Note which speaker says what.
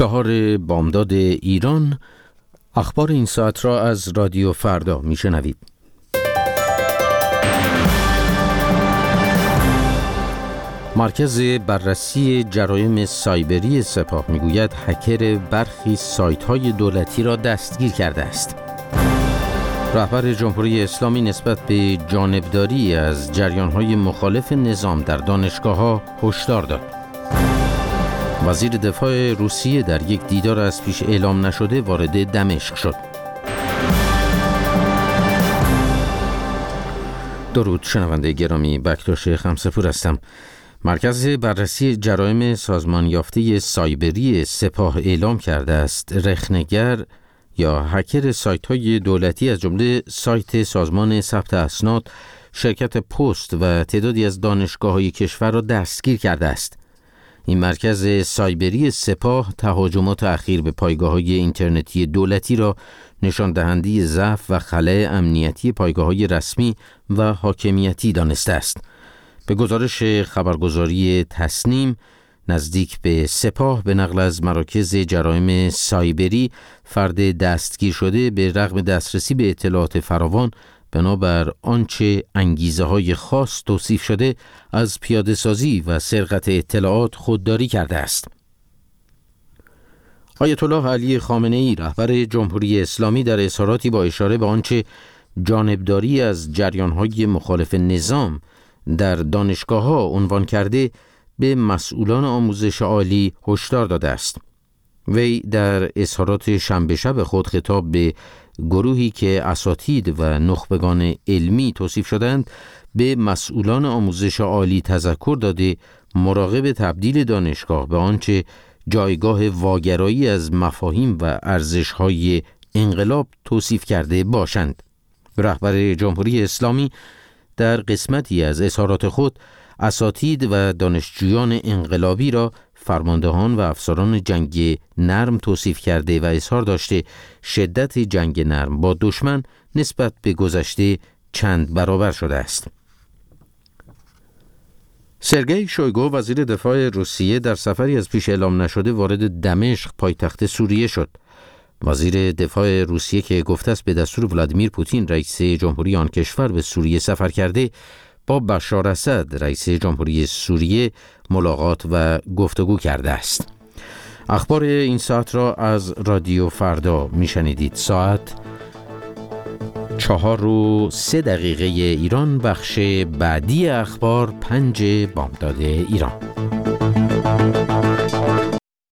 Speaker 1: 4 بامداد ایران. اخبار این ساعت را از رادیو فردا میشنوید. مرکز بررسی جرایم سایبری سپاه میگوید هکر برخی سایت‌های دولتی را دستگیر کرده است. رهبر جمهوری اسلامی نسبت به جانبداری از جریان‌های مخالف نظام در دانشگاه‌ها هشدار داد. وزیر دفاع روسیه در یک دیدار از پیش اعلام نشده وارد دمشق شد. درود شنونده گرامی، بکتاش خمسه‌پور هستم. مرکز بررسی جرایم سازمان یافته سایبری سپاه اعلام کرده است رخنه‌گر یا هکر سایت‌های دولتی از جمله سایت سازمان ثبت اسناد، شرکت پست و تعدادی از دانشگاه‌های کشور را دستگیر کرده است. این مرکز سایبری سپاه تهاجمات اخیر به پایگاه‌های اینترنتی دولتی را نشان دهنده ضعف و خلأ امنیتی پایگاه‌های رسمی و حاکمیتی دانسته است. به گزارش خبرگزاری تسنیم، نزدیک به سپاه به نقل از مراکز جرایم سایبری، فرد دستگیر شده به رغم دسترسی به اطلاعات فراوان بنابر آنچه انگیزه‌های خاص توصیف شده از پیاده‌سازی و سرقت اطلاعات خودداری کرده است. آیت الله علی خامنه‌ای رهبر جمهوری اسلامی در اظهاراتی با اشاره به آنچه جانبداری از جریان‌های مخالف نظام در دانشگاه‌ها عنوان کرده به مسئولان آموزش عالی هشدار داده است. وی در اظهارات شنبه شب خود خطاب به گروهی که اساتید و نخبگان علمی توصیف شدند به مسئولان آموزش عالی تذکر داده مراقب تبدیل دانشگاه به آنچه جایگاه واگرایی از مفاهیم و ارزش‌های انقلاب توصیف کرده باشند. رهبر جمهوری اسلامی در قسمتی از اظهارات خود اساتید و دانشجویان انقلابی را فرماندهان و افسران جنگ نرم توصیف کرده و اظهار داشته شدت جنگ نرم با دشمن نسبت به گذشته چند برابر شده است. سرگئی شویگو وزیر دفاع روسیه در سفری از پیش اعلام نشده وارد دمشق پایتخت سوریه شد. وزیر دفاع روسیه که گفته است به دستور ولادیمیر پوتین رئیس جمهوری آن کشور به سوریه سفر کرده، با بشار اسد رئیس جمهوری سوریه ملاقات و گفتگو کرده است. اخبار این ساعت را از رادیو فردا میشنیدید. ساعت 4:03 ایران. بخش بعدی اخبار 5 بامداد ایران.